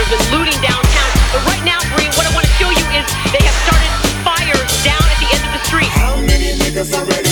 have been looting downtown. But right now, Bree, what I want to show you is they have started fires down at the end of the street. How many niggas already